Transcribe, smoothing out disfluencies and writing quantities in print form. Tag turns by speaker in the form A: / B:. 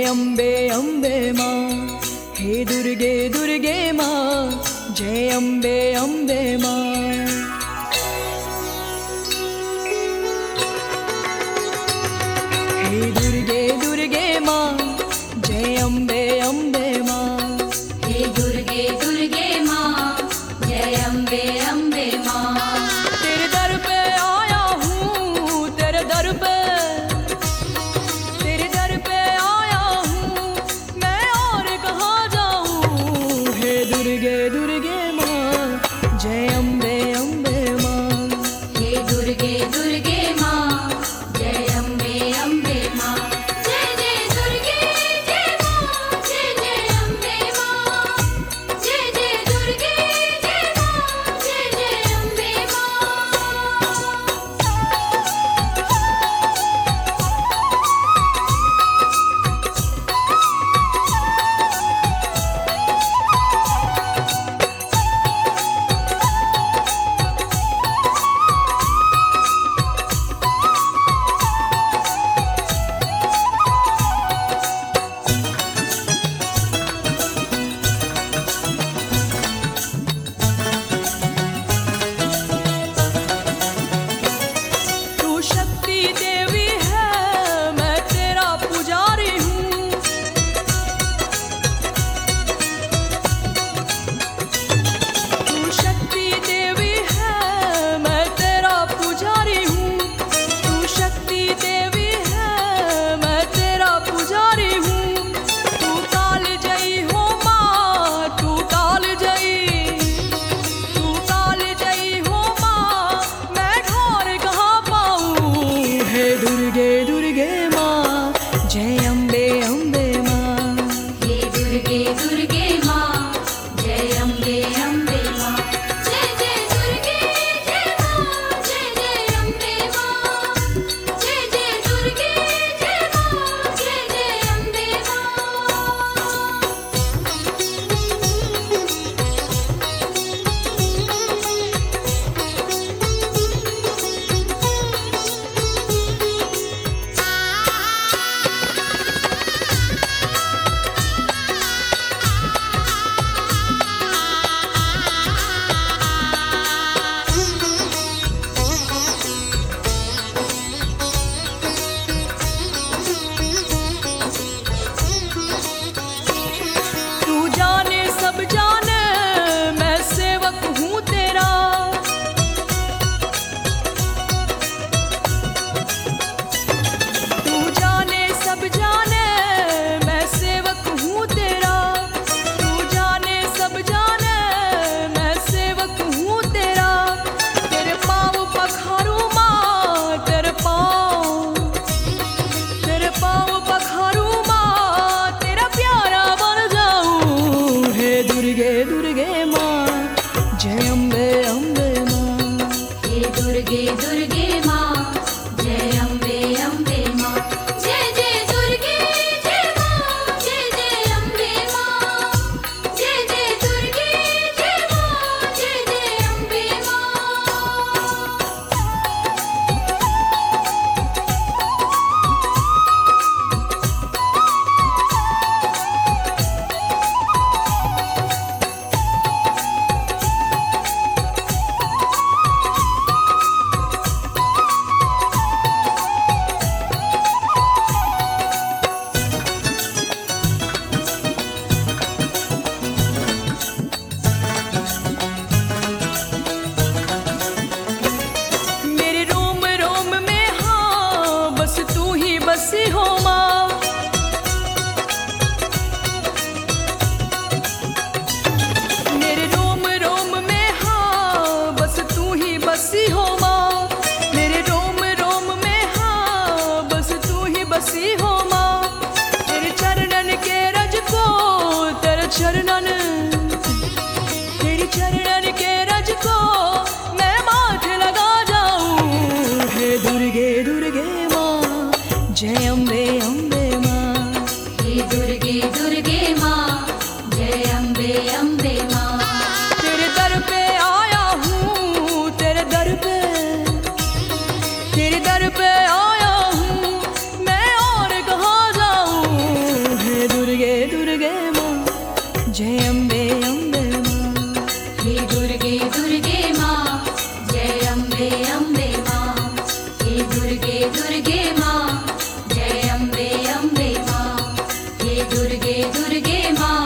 A: जय अम्बे अम्बे माँ, हे दुर्गे दुर्गे माँ, जय अम्बे अम्बे माँ। हे दुर्गे दुर्गे माँ, जय अम्बे अम्बे माँ।
B: हे दुर्गे दुर्गे माँ, जय अम्बे अम्बे माँ।
A: तेरे दर पे आया हूँ, तेरे दर पे आया हूँ, मैं और कहाँ जाऊँ। हे दुर्गे दुर्गे माँ, जय अम्बे अम्बे माँ।
B: हे दुर्गे दुर्गे माँ, जय अम्बे अम्बे माँ। जय जय दुर्गे जय माँ, जय जय अम्बे माँ। जय जय दुर्गे जय माँ, जय जय अम्बे माँ।
A: तू शक्ति देवी है, मैं तेरा पुजारी हूँ। तू शक्ति देवी है, मैं तेरा पुजारी हूँ। तू शक्ति देवी है, मैं तेरा पुजारी हूँ। तू काल जयी हो माँ, तू काल जयी, तू काल जयी हो माँ, मैं ढोर कहाँ पाऊँ। हे दुर्गे दुर्गे माँ, जय अम्बे अम्बे माँ।
B: हे दुर्गे दुर्गे माँ, जय अम्बे अम्बे माँ। जय जय दुर्गे जय माँ, जय जय अम्बे माँ। जय जय दुर्गे जय माँ, जय जय अम्बे माँ।
A: तू जाने सब जाने, मैं सेवक हूँ तेरा। तू जाने सब जाने, मैं सेवक हूँ तेरा। तू जाने सब जाने, मैं सेवक हूँ तेरा। तेरे पाँव पखारू माँ, तेरे पाँव पखारू माँ, तेरा प्यारा बन जाऊँ। हे दुर्गे दुर्गे माँ, जय अम्बे अम्बे माँ।
B: हे दुर्गे दुर्गे माँ, जय अम्बे अम्बे माँ। जय जय दुर्गे जय माँ, जय जय अम्बे माँ। जय जय दुर्गे जय माँ, जय जय अम्बे माँ।
A: मेरे रोम रोम में हाँ, बस तू ही बसी हो माँ। मेरे रोम रोम में हाँ, बस तू ही बसी हो माँ। मेरे रोम रोम में हाँ, बस तू ही बसी हो माँ। तेरे चरणन के रज को, तेरे चरणन के रज को मैं माथे लगा जाऊँ। हे दुर्गे दुर्गे माँ, जय अम्बे अम्बे माँ।
B: हे दुर्गे दुर्गे माँ, जय अम्बे अम्बे माँ।
A: तेरे दर पे आया हूँ, तेरे दर पे आया हूँ, मैं और कहाँ जाऊँ।
B: दुर्गे दुर्गे माँ